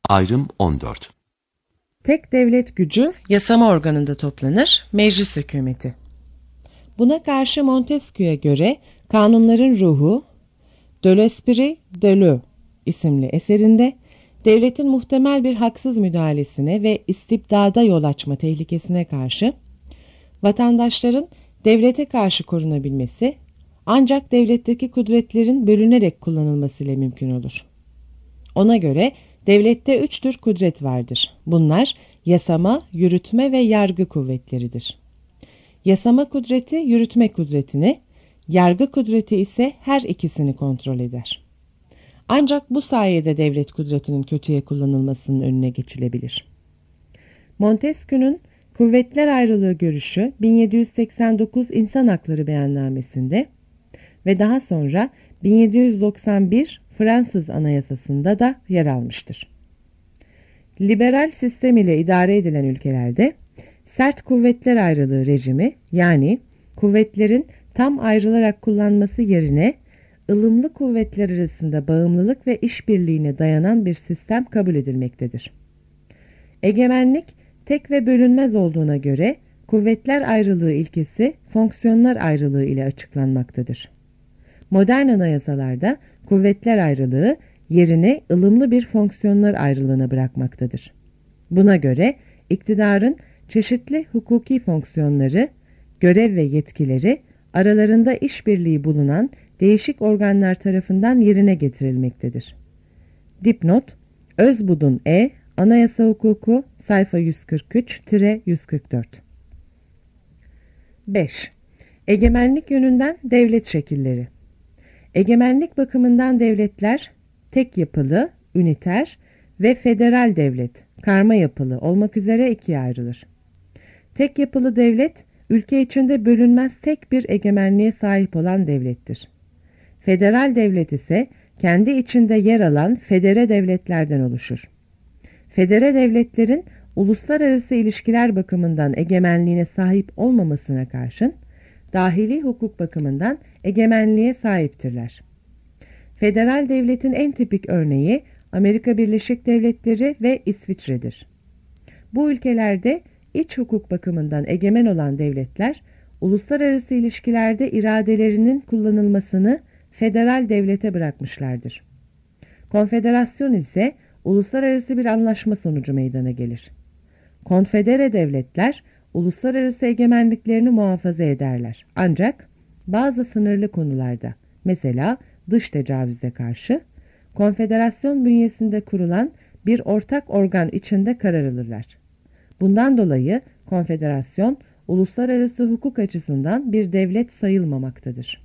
Ayrım 14. Tek devlet gücü yasama organında toplanır, meclis hükümeti. Buna karşı Montesquieu'ya göre kanunların ruhu, De l'Esprit de l'Eu isimli eserinde devletin muhtemel bir haksız müdahalesine ve istibdada yol açma tehlikesine karşı vatandaşların devlete karşı korunabilmesi ancak devletteki kudretlerin bölünerek kullanılmasıyla mümkün olur. Ona göre devlette 3 tür kudret vardır. Bunlar yasama, yürütme ve yargı kuvvetleridir. Yasama kudreti yürütme kudretini, yargı kudreti ise her ikisini kontrol eder. Ancak bu sayede devlet kudretinin kötüye kullanılmasının önüne geçilebilir. Montesquieu'nun kuvvetler ayrılığı görüşü 1789 İnsan Hakları Beyannamesi'nde ve daha sonra 1791 Fransız Anayasası'nda da yer almıştır. Liberal sistem ile idare edilen ülkelerde sert kuvvetler ayrılığı rejimi, yani kuvvetlerin tam ayrılarak kullanması yerine ılımlı kuvvetler arasında bağımlılık ve işbirliğine dayanan bir sistem kabul edilmektedir. Egemenlik tek ve bölünmez olduğuna göre kuvvetler ayrılığı ilkesi fonksiyonlar ayrılığı ile açıklanmaktadır. Modern anayasalarda kuvvetler ayrılığı yerini ılımlı bir fonksiyonlar ayrılığına bırakmaktadır. Buna göre iktidarın çeşitli hukuki fonksiyonları, görev ve yetkileri aralarında işbirliği bulunan değişik organlar tarafından yerine getirilmektedir. Dipnot, Özbudun Anayasa Hukuku, sayfa 143-144. 5. Egemenlik yönünden devlet şekilleri. Egemenlik bakımından devletler tek yapılı, üniter ve federal devlet, karma yapılı olmak üzere ikiye ayrılır. Tek yapılı devlet, ülke içinde bölünmez tek bir egemenliğe sahip olan devlettir. Federal devlet ise kendi içinde yer alan federe devletlerden oluşur. Federe devletlerin uluslararası ilişkiler bakımından egemenliğine sahip olmamasına karşın, dahili hukuk bakımından egemenliğe sahiptirler. Federal devletin en tipik örneği Amerika Birleşik Devletleri ve İsviçre'dir. Bu ülkelerde iç hukuk bakımından egemen olan devletler, uluslararası ilişkilerde iradelerinin kullanılmasını federal devlete bırakmışlardır. Konfederasyon ise uluslararası bir anlaşma sonucu meydana gelir. Konfedere devletler uluslararası egemenliklerini muhafaza ederler. Ancak bazı sınırlı konularda, mesela dış tecavüze karşı, konfederasyon bünyesinde kurulan bir ortak organ içinde karar alırlar. Bundan dolayı konfederasyon uluslararası hukuk açısından bir devlet sayılmamaktadır.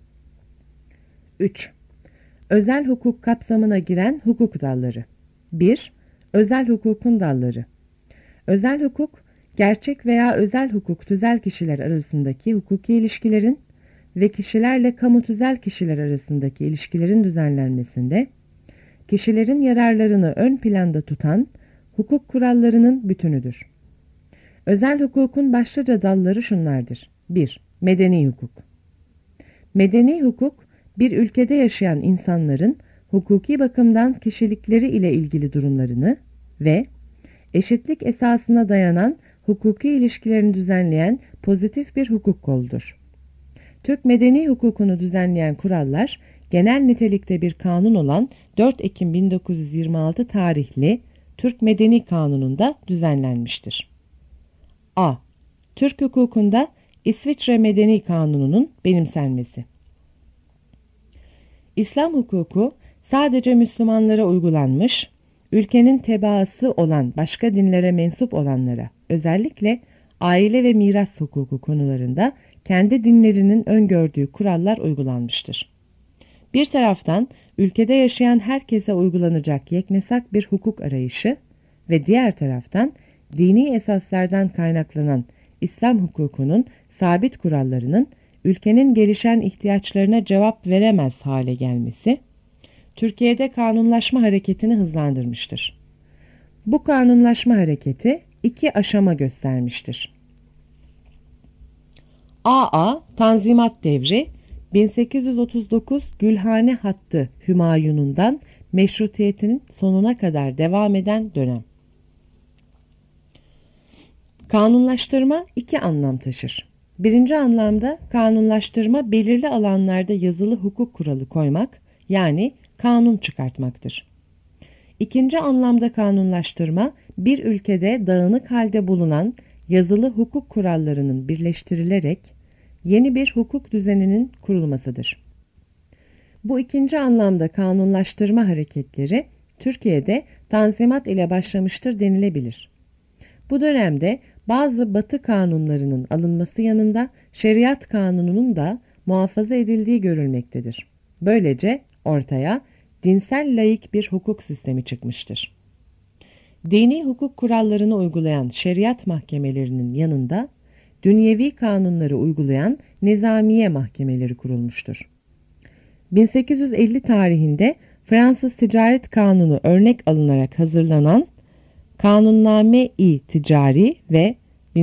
3. Özel hukuk kapsamına giren hukuk dalları. 1. Özel hukukun dalları. Özel hukuk, gerçek veya özel hukuk tüzel kişiler arasındaki hukuki ilişkilerin ve kişilerle kamu tüzel kişiler arasındaki ilişkilerin düzenlenmesinde, kişilerin yararlarını ön planda tutan hukuk kurallarının bütünüdür. Özel hukukun başlıca dalları şunlardır. 1. Medeni hukuk. Medeni hukuk, bir ülkede yaşayan insanların hukuki bakımdan kişilikleri ile ilgili durumlarını ve eşitlik esasına dayanan hukuki ilişkilerini düzenleyen pozitif bir hukuk koludur. Türk medeni hukukunu düzenleyen kurallar, genel nitelikte bir kanun olan 4 Ekim 1926 tarihli Türk Medeni Kanunu'nda düzenlenmiştir. A. Türk hukukunda İsviçre Medeni Kanunu'nun benimsenmesi. İslam hukuku sadece Müslümanlara uygulanmış, ülkenin tebaası olan başka dinlere mensup olanlara, özellikle aile ve miras hukuku konularında kendi dinlerinin öngördüğü kurallar uygulanmıştır. Bir taraftan ülkede yaşayan herkese uygulanacak yeknesak bir hukuk arayışı ve diğer taraftan dini esaslardan kaynaklanan İslam hukukunun sabit kurallarının ülkenin gelişen ihtiyaçlarına cevap veremez hale gelmesi, Türkiye'de kanunlaşma hareketini hızlandırmıştır. Bu kanunlaşma hareketi 2 aşama göstermiştir. A. Tanzimat devri 1839 Gülhane hattı Hümayun'undan meşrutiyetinin sonuna kadar devam eden dönem. Kanunlaştırma iki anlam taşır. Birinci anlamda kanunlaştırma belirli alanlarda yazılı hukuk kuralı koymak, yani kanun çıkartmaktır. İkinci anlamda kanunlaştırma bir ülkede dağınık halde bulunan yazılı hukuk kurallarının birleştirilerek yeni bir hukuk düzeninin kurulmasıdır. Bu ikinci anlamda kanunlaştırma hareketleri Türkiye'de Tanzimat ile başlamıştır denilebilir. Bu dönemde bazı Batı kanunlarının alınması yanında şeriat kanununun da muhafaza edildiği görülmektedir. Böylece ortaya dinsel laik bir hukuk sistemi çıkmıştır. Dini hukuk kurallarını uygulayan şeriat mahkemelerinin yanında dünyevi kanunları uygulayan nizamiye mahkemeleri kurulmuştur. 1850 tarihinde Fransız Ticaret Kanunu örnek alınarak hazırlanan Kanunname-i Ticari ve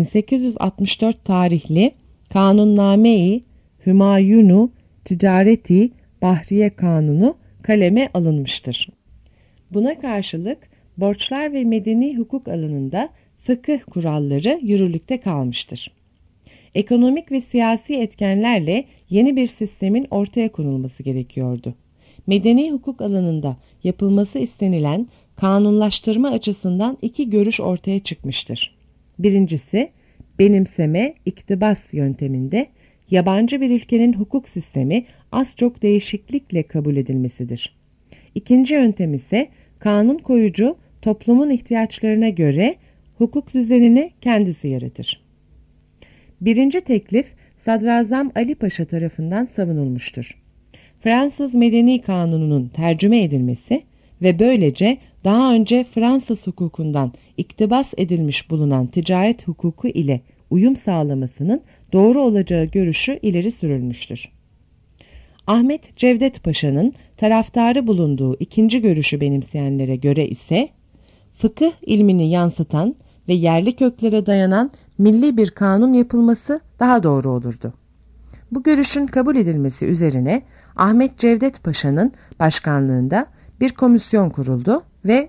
1864 tarihli Kanunname-i Hümayunu Ticareti Bahriye Kanunu kaleme alınmıştır. Buna karşılık borçlar ve medeni hukuk alanında fıkıh kuralları yürürlükte kalmıştır. Ekonomik ve siyasi etkenlerle yeni bir sistemin ortaya konulması gerekiyordu. Medeni hukuk alanında yapılması istenilen kanunlaştırma açısından iki görüş ortaya çıkmıştır. Birincisi, benimseme, iktibas yönteminde yabancı bir ülkenin hukuk sistemi az çok değişiklikle kabul edilmesidir. İkinci yöntem ise kanun koyucu toplumun ihtiyaçlarına göre hukuk düzenini kendisi yaratır. Birinci teklif Sadrazam Ali Paşa tarafından savunulmuştur. Fransız Medeni Kanunu'nun tercüme edilmesi ve böylece daha önce Fransız hukukundan iktibas edilmiş bulunan ticaret hukuku ile uyum sağlamasının doğru olacağı görüşü ileri sürülmüştür. Ahmet Cevdet Paşa'nın taraftarı bulunduğu ikinci görüşü benimseyenlere göre ise fıkıh ilmini yansıtan ve yerli köklere dayanan milli bir kanun yapılması daha doğru olurdu. Bu görüşün kabul edilmesi üzerine Ahmet Cevdet Paşa'nın başkanlığında bir komisyon kuruldu ve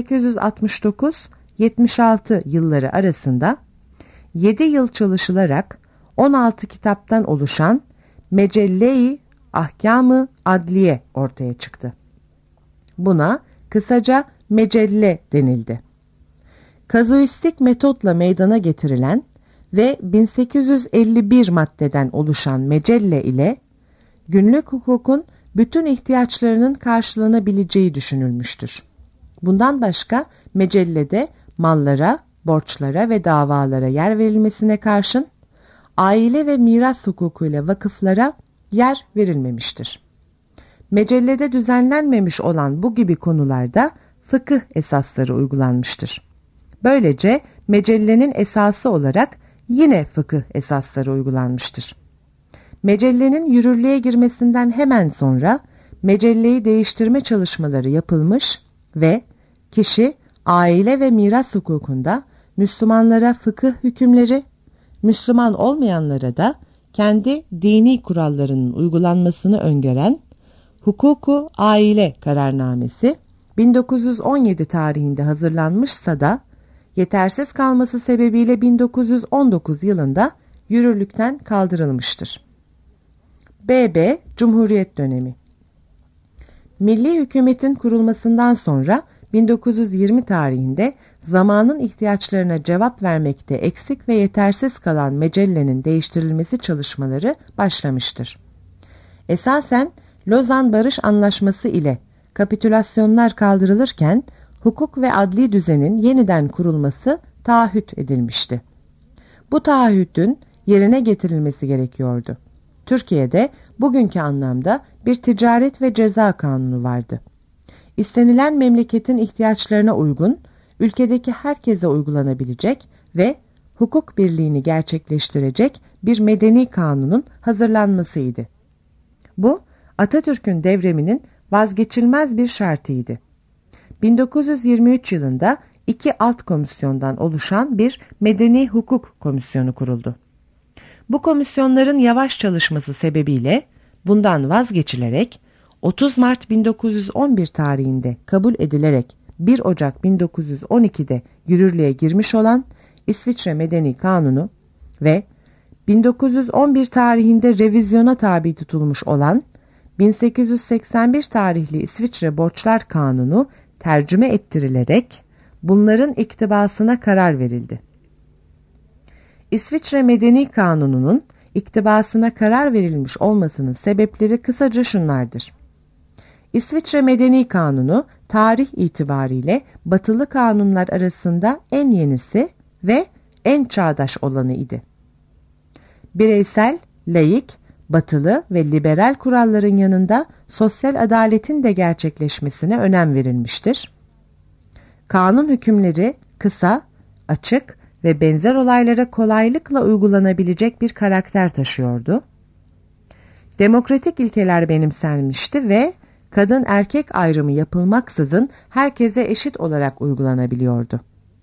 1869-76 yılları arasında 7 yıl çalışılarak 16 kitaptan oluşan Mecelle-i Ahkâm-ı Adliye ortaya çıktı. Buna kısaca Mecelle denildi. Kazuistik metotla meydana getirilen ve 1851 maddeden oluşan Mecelle ile günlük hukukun bütün ihtiyaçlarının karşılanabileceği düşünülmüştür. Bundan başka Mecelle'de mallara, borçlara ve davalara yer verilmesine karşın aile ve miras hukukuyla vakıflara yer verilmemiştir. Mecellede düzenlenmemiş olan bu gibi konularda fıkıh esasları uygulanmıştır. Böylece Mecelle'nin esası olarak yine fıkıh esasları uygulanmıştır. Mecelle'nin yürürlüğe girmesinden hemen sonra Mecelle'yi değiştirme çalışmaları yapılmış ve kişi aile ve miras hukukunda Müslümanlara fıkıh hükümleri, Müslüman olmayanlara da kendi dini kurallarının uygulanmasını öngören Hukuku Aile Kararnamesi 1917 tarihinde hazırlanmışsa da yetersiz kalması sebebiyle 1919 yılında yürürlükten kaldırılmıştır. BB Cumhuriyet dönemi. Milli hükümetin kurulmasından sonra 1920 tarihinde zamanın ihtiyaçlarına cevap vermekte eksik ve yetersiz kalan Mecelle'nin değiştirilmesi çalışmaları başlamıştır. Esasen Lozan Barış Anlaşması ile kapitülasyonlar kaldırılırken hukuk ve adli düzenin yeniden kurulması taahhüt edilmişti. Bu taahhütün yerine getirilmesi gerekiyordu. Türkiye'de bugünkü anlamda bir ticaret ve ceza kanunu vardı. İstenilen memleketin ihtiyaçlarına uygun, ülkedeki herkese uygulanabilecek ve hukuk birliğini gerçekleştirecek bir medeni kanunun hazırlanmasıydı. Bu, Atatürk'ün devriminin vazgeçilmez bir şartıydı. 1923 yılında iki alt komisyondan oluşan bir Medeni Hukuk Komisyonu kuruldu. Bu komisyonların yavaş çalışması sebebiyle bundan vazgeçilerek 30 Mart 1911 tarihinde kabul edilerek 1 Ocak 1912'de yürürlüğe girmiş olan İsviçre Medeni Kanunu ve 1911 tarihinde revizyona tabi tutulmuş olan 1881 tarihli İsviçre Borçlar Kanunu tercüme ettirilerek bunların iktibasına karar verildi. İsviçre Medeni Kanunu'nun iktibasına karar verilmiş olmasının sebepleri kısaca şunlardır. İsviçre Medeni Kanunu tarih itibariyle batılı kanunlar arasında en yenisi ve en çağdaş olanı idi. Bireysel, laik, batılı ve liberal kuralların yanında sosyal adaletin de gerçekleşmesine önem verilmiştir. Kanun hükümleri kısa, açık ve benzer olaylara kolaylıkla uygulanabilecek bir karakter taşıyordu. Demokratik ilkeler benimsenmişti ve kadın erkek ayrımı yapılmaksızın herkese eşit olarak uygulanabiliyordu.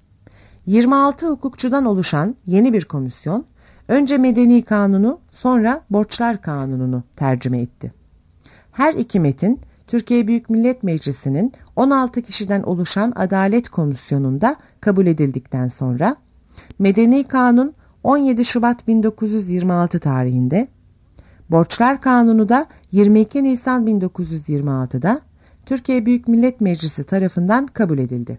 26 hukukçudan oluşan yeni bir komisyon, önce Medeni Kanunu, sonra Borçlar Kanunu'nu tercüme etti. Her iki metin, Türkiye Büyük Millet Meclisi'nin 16 kişiden oluşan Adalet Komisyonu'nda kabul edildikten sonra, Medeni Kanun 17 Şubat 1926 tarihinde, Borçlar Kanunu da 22 Nisan 1926'da Türkiye Büyük Millet Meclisi tarafından kabul edildi.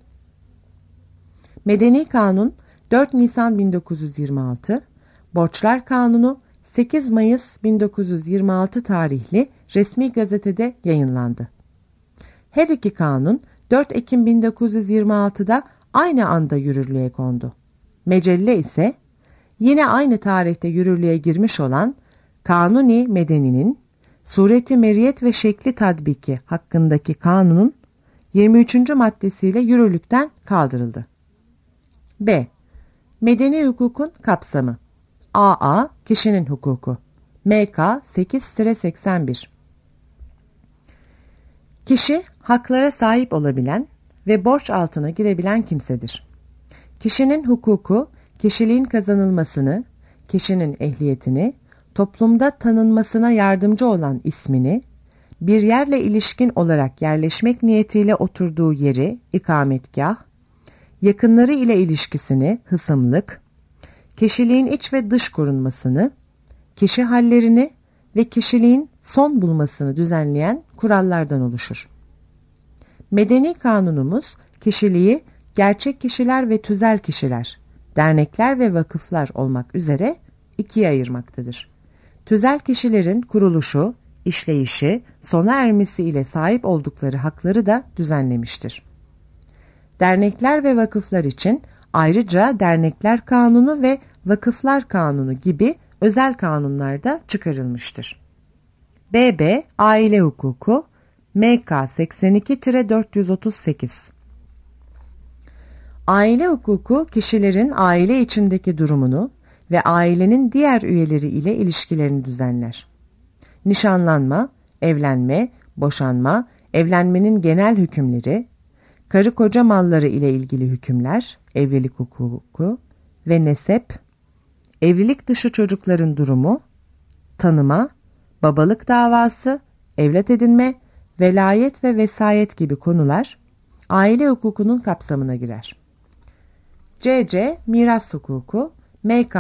Medeni Kanun 4 Nisan 1926, Borçlar Kanunu 8 Mayıs 1926 tarihli resmi gazetede yayınlandı. Her iki kanun 4 Ekim 1926'da aynı anda yürürlüğe kondu. Mecelle ise yine aynı tarihte yürürlüğe girmiş olan Kanuni Medeni'nin sureti meriyet ve şekli tatbiki hakkındaki kanunun 23. maddesiyle yürürlükten kaldırıldı. B. Medeni hukukun kapsamı. A.A. Kişinin hukuku. M.K. 8-81. Kişi haklara sahip olabilen ve borç altına girebilen kimsedir. Kişinin hukuku, kişiliğin kazanılmasını, kişinin ehliyetini, toplumda tanınmasına yardımcı olan ismini, bir yerle ilişkin olarak yerleşmek niyetiyle oturduğu yeri, ikametgah, yakınları ile ilişkisini, hısımlık, kişiliğin iç ve dış korunmasını, kişi hallerini ve kişiliğin son bulmasını düzenleyen kurallardan oluşur. Medeni kanunumuz kişiliği gerçek kişiler ve tüzel kişiler, dernekler ve vakıflar olmak üzere ikiye ayırmaktadır. Tüzel kişilerin kuruluşu, işleyişi, sona ermesi ile sahip oldukları hakları da düzenlemiştir. Dernekler ve vakıflar için ayrıca Dernekler Kanunu ve Vakıflar Kanunu gibi özel kanunlar da çıkarılmıştır. BB Aile Hukuku MK 82-438. Aile hukuku kişilerin aile içindeki durumunu ve ailenin diğer üyeleri ile ilişkilerini düzenler. Nişanlanma, evlenme, boşanma, evlenmenin genel hükümleri, karı koca malları ile ilgili hükümler, evlilik hukuku ve nesep, evlilik dışı çocukların durumu, tanıma, babalık davası, evlat edinme, velayet ve vesayet gibi konular aile hukukunun kapsamına girer. CC Miras Hukuku MK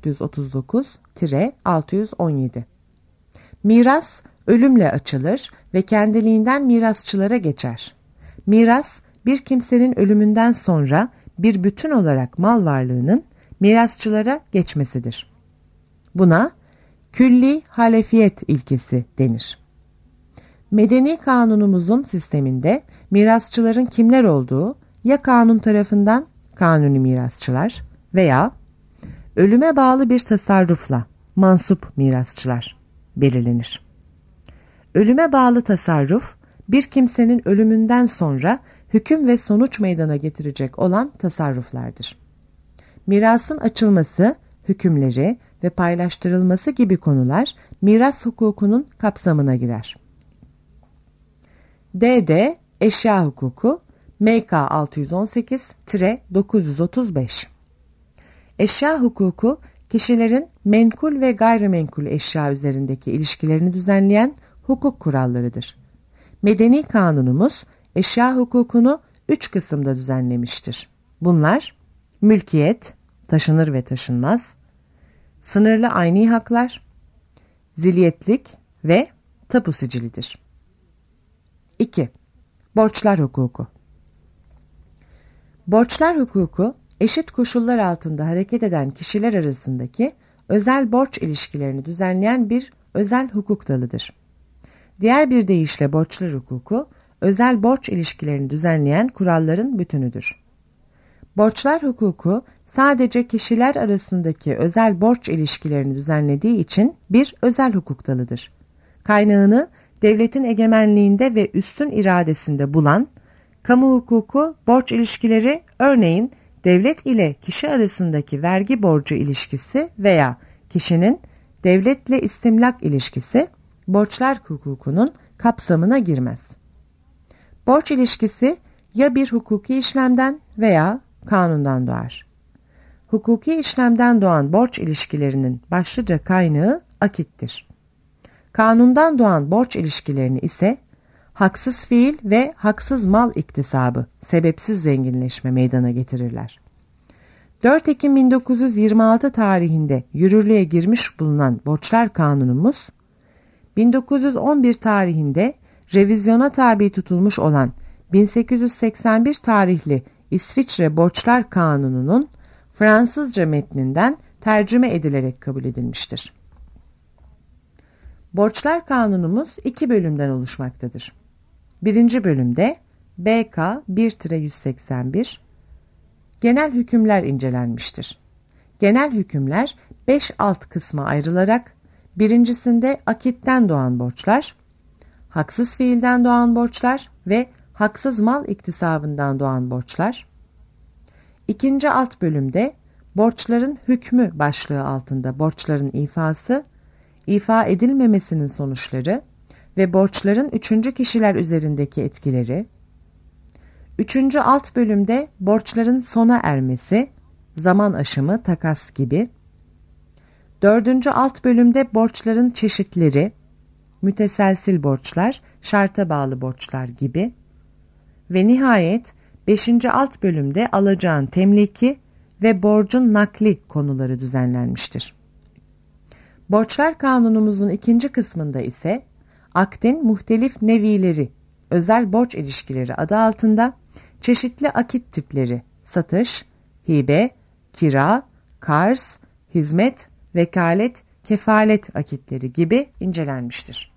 439-617. Miras ölümle açılır ve kendiliğinden mirasçılara geçer. Miras bir kimsenin ölümünden sonra bir bütün olarak mal varlığının mirasçılara geçmesidir. Buna külli halefiyet ilkesi denir. Medeni kanunumuzun sisteminde mirasçıların kimler olduğu ya kanun tarafından kanuni mirasçılar veya ölüme bağlı bir tasarrufla mansup mirasçılar belirlenir. Ölüme bağlı tasarruf, bir kimsenin ölümünden sonra hüküm ve sonuç meydana getirecek olan tasarruflardır. Mirasın açılması, hükümleri ve paylaştırılması gibi konular miras hukukunun kapsamına girer. DD Eşya Hukuku MK 618-935. Eşya hukuku, kişilerin menkul ve gayrimenkul eşya üzerindeki ilişkilerini düzenleyen hukuk kurallarıdır. Medeni kanunumuz eşya hukukunu 3 kısımda düzenlemiştir. Bunlar mülkiyet, taşınır ve taşınmaz, sınırlı ayni haklar, zilyetlik ve tapu sicilidir. 2. Borçlar hukuku. Borçlar hukuku, eşit koşullar altında hareket eden kişiler arasındaki özel borç ilişkilerini düzenleyen bir özel hukuk dalıdır. Diğer bir deyişle borçlar hukuku, özel borç ilişkilerini düzenleyen kuralların bütünüdür. Borçlar hukuku, sadece kişiler arasındaki özel borç ilişkilerini düzenlediği için bir özel hukuk dalıdır. Kaynağını devletin egemenliğinde ve üstün iradesinde bulan, kamu hukuku borç ilişkileri, örneğin devlet ile kişi arasındaki vergi borcu ilişkisi veya kişinin devletle istimlak ilişkisi, borçlar hukukunun kapsamına girmez. Borç ilişkisi ya bir hukuki işlemden veya kanundan doğar. Hukuki işlemden doğan borç ilişkilerinin başlıca kaynağı akittir. Kanundan doğan borç ilişkilerini ise haksız fiil ve haksız mal iktisabı, sebepsiz zenginleşme meydana getirirler. 4 Ekim 1926 tarihinde yürürlüğe girmiş bulunan Borçlar Kanunumuz, 1911 tarihinde revizyona tabi tutulmuş olan 1881 tarihli İsviçre Borçlar Kanunu'nun Fransızca metninden tercüme edilerek kabul edilmiştir. Borçlar Kanunumuz 2 bölümden oluşmaktadır. 1. bölümde BK 1-181 genel hükümler incelenmiştir. Genel hükümler 5 alt kısma ayrılarak birincisinde akitten doğan borçlar, haksız fiilden doğan borçlar ve haksız mal iktisabından doğan borçlar. 2. alt bölümde borçların hükmü başlığı altında borçların ifası, ifa edilmemesinin sonuçları ve borçların 3. kişiler üzerindeki etkileri. 3. alt bölümde borçların sona ermesi, zaman aşımı, takas gibi. 4. alt bölümde borçların çeşitleri, müteselsil borçlar, şarta bağlı borçlar gibi. Ve nihayet 5. alt bölümde alacağın temliki ve borcun nakli konuları düzenlenmiştir. Borçlar Kanunumuzun 2. kısmında ise akdin muhtelif nevileri, özel borç ilişkileri adı altında çeşitli akit tipleri, satış, hibe, kira, karz, hizmet, vekalet, kefalet akitleri gibi incelenmiştir.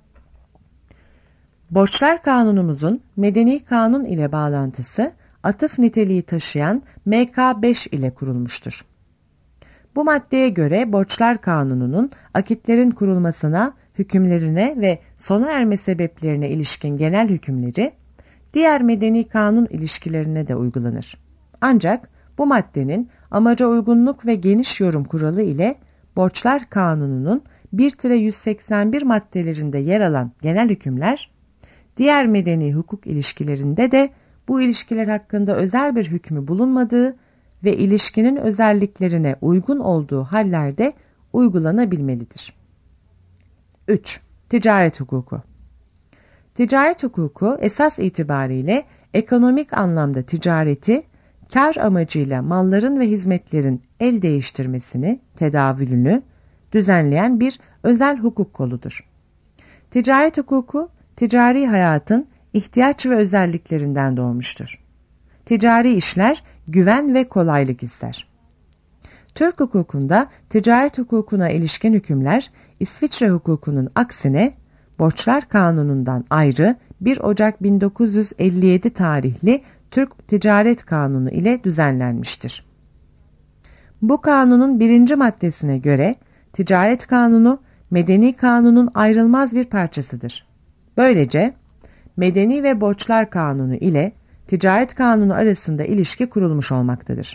Borçlar Kanunumuzun medeni kanun ile bağlantısı atıf niteliği taşıyan MK5 ile kurulmuştur. Bu maddeye göre Borçlar Kanunu'nun akitlerin kurulmasına, hükümlerine ve sona erme sebeplerine ilişkin genel hükümleri diğer medeni kanun ilişkilerine de uygulanır. Ancak bu maddenin amaca uygunluk ve geniş yorum kuralı ile Borçlar Kanunu'nun 1-181 maddelerinde yer alan genel hükümler, diğer medeni hukuk ilişkilerinde de bu ilişkiler hakkında özel bir hükmü bulunmadığı ve ilişkinin özelliklerine uygun olduğu hallerde uygulanabilmelidir. 3. Ticaret hukuku. Ticaret hukuku esas itibariyle ekonomik anlamda ticareti, kar amacıyla malların ve hizmetlerin el değiştirmesini, tedavülünü düzenleyen bir özel hukuk koludur. Ticaret hukuku, ticari hayatın ihtiyaç ve özelliklerinden doğmuştur. Ticari işler güven ve kolaylık ister. Türk hukukunda ticaret hukukuna ilişkin hükümler İsviçre hukukunun aksine Borçlar Kanunu'ndan ayrı 1 Ocak 1957 tarihli Türk Ticaret Kanunu ile düzenlenmiştir. Bu kanunun 1. maddesine göre Ticaret Kanunu Medeni Kanunun ayrılmaz bir parçasıdır. Böylece Medeni ve Borçlar Kanunu ile Ticaret Kanunu arasında ilişki kurulmuş olmaktadır.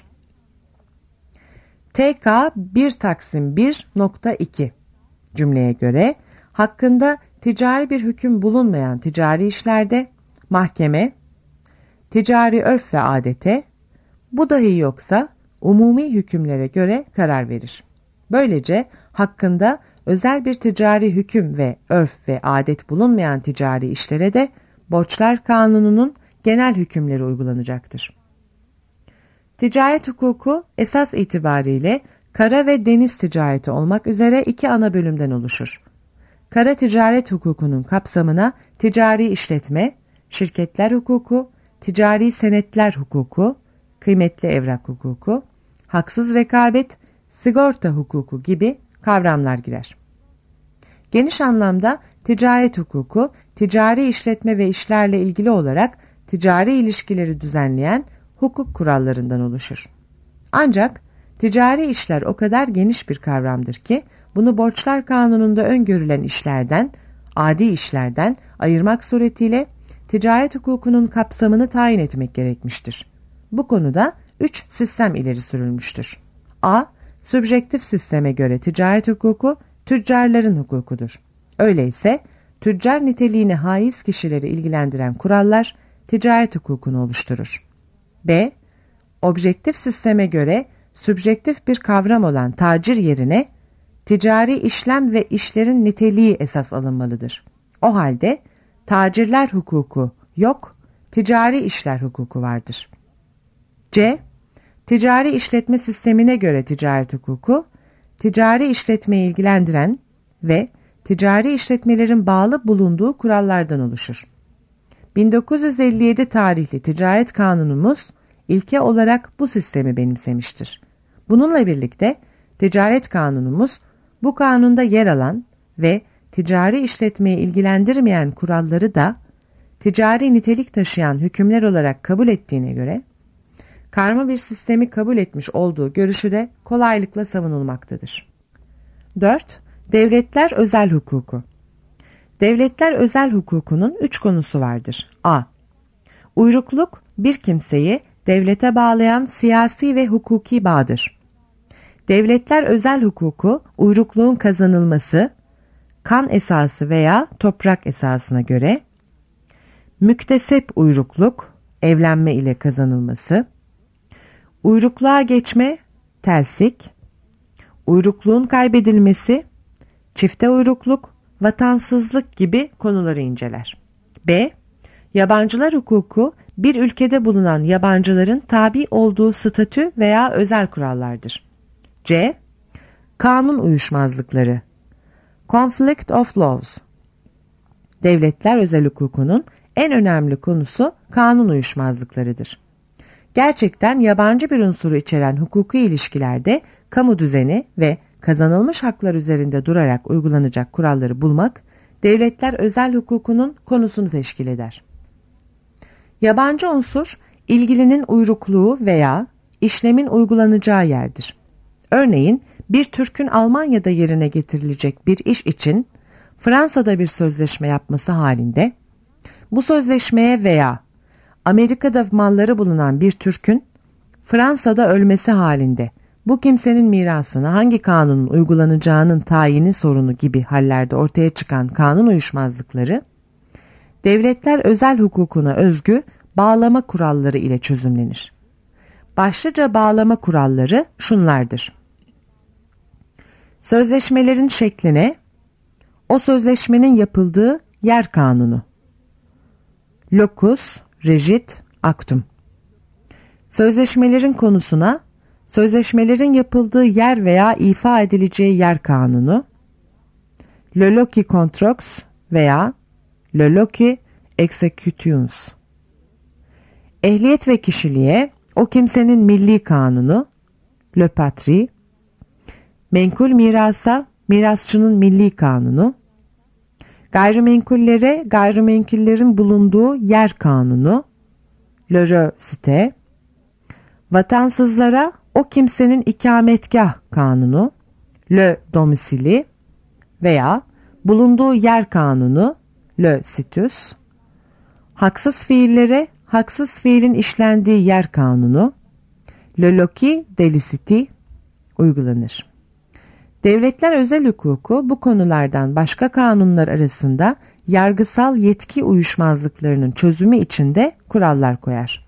TK 1-1.2 cümleye göre hakkında ticari bir hüküm bulunmayan ticari işlerde mahkeme, ticari örf ve adete, bu dahi yoksa umumi hükümlere göre karar verir. Böylece hakkında özel bir ticari hüküm ve örf ve adet bulunmayan ticari işlere de Borçlar Kanunu'nun genel hükümleri uygulanacaktır. Ticaret hukuku esas itibariyle kara ve deniz ticareti olmak üzere iki ana bölümden oluşur. Kara ticaret hukukunun kapsamına ticari işletme, şirketler hukuku, ticari senetler hukuku, kıymetli evrak hukuku, haksız rekabet, sigorta hukuku gibi kavramlar girer. Geniş anlamda ticaret hukuku, ticari işletme ve işlerle ilgili olarak ticari ilişkileri düzenleyen hukuk kurallarından oluşur. Ancak ticari işler o kadar geniş bir kavramdır ki bunu Borçlar Kanunu'nda öngörülen işlerden, adi işlerden ayırmak suretiyle ticaret hukukunun kapsamını tayin etmek gerekmiştir. Bu konuda 3 sistem ileri sürülmüştür. A. Sübjektif sisteme göre ticaret hukuku tüccarların hukukudur. Öyleyse tüccar niteliğine haiz kişileri ilgilendiren kurallar ticaret hukukunu oluşturur. B. Objektif sisteme göre sübjektif bir kavram olan tacir yerine ticari işlem ve işlerin niteliği esas alınmalıdır. O halde tacirler hukuku yok, ticari işler hukuku vardır. C. Ticari işletme sistemine göre ticaret hukuku, ticari işletmeyi ilgilendiren ve ticari işletmelerin bağlı bulunduğu kurallardan oluşur. 1957 tarihli Ticaret Kanunumuz ilke olarak bu sistemi benimsemiştir. Bununla birlikte Ticaret Kanunumuz bu kanunda yer alan ve ticari işletmeyi ilgilendirmeyen kuralları da ticari nitelik taşıyan hükümler olarak kabul ettiğine göre karma bir sistemi kabul etmiş olduğu görüşü de kolaylıkla savunulmaktadır. 4. Devletler özel hukuku. Devletler özel hukukunun 3 konusu vardır. A. Uyrukluk bir kimseyi devlete bağlayan siyasi ve hukuki bağdır. Devletler özel hukuku uyrukluğun kazanılması, kan esası veya toprak esasına göre, müktesep uyrukluk, evlenme ile kazanılması, uyrukluğa geçme, telsik, uyrukluğun kaybedilmesi, çifte uyrukluk, vatansızlık gibi konuları inceler. B. Yabancılar hukuku bir ülkede bulunan yabancıların tabi olduğu statü veya özel kurallardır. C. Kanun uyuşmazlıkları. Conflict of laws. Devletler özel hukukunun en önemli konusu kanun uyuşmazlıklarıdır. Gerçekten yabancı bir unsuru içeren hukuki ilişkilerde kamu düzeni ve kazanılmış haklar üzerinde durarak uygulanacak kuralları bulmak, devletler özel hukukunun konusunu teşkil eder. Yabancı unsur, ilgilinin uyrukluğu veya işlemin uygulanacağı yerdir. Örneğin, bir Türk'ün Almanya'da yerine getirilecek bir iş için Fransa'da bir sözleşme yapması halinde, bu sözleşmeye veya Amerika'da malları bulunan bir Türk'ün Fransa'da ölmesi halinde bu kimsenin mirasına hangi kanunun uygulanacağının tayini sorunu gibi hallerde ortaya çıkan kanun uyuşmazlıkları, devletler özel hukukuna özgü bağlama kuralları ile çözümlenir. Başlıca bağlama kuralları şunlardır. Sözleşmelerin şekline, o sözleşmenin yapıldığı yer kanunu. Locus regit actum. Sözleşmelerin konusuna, sözleşmelerin yapıldığı yer veya ifa edileceği yer kanunu. Le loci controx veya Le loci executions. Ehliyet ve kişiliğe, o kimsenin milli kanunu. Le patrie. Menkul mirasa, mirasçının milli kanunu. Gayrimenkullere, gayrimenkullerin bulunduğu yer kanunu. Le re-cité. Vatansızlara, o kimsenin ikametgah kanunu. Le domicili veya bulunduğu yer kanunu. Le situs. Haksız fiillere, haksız fiilin işlendiği yer kanunu. Le loci delicti uygulanır. Devletler özel hukuku bu konulardan başka kanunlar arasında yargısal yetki uyuşmazlıklarının çözümü için de kurallar koyar.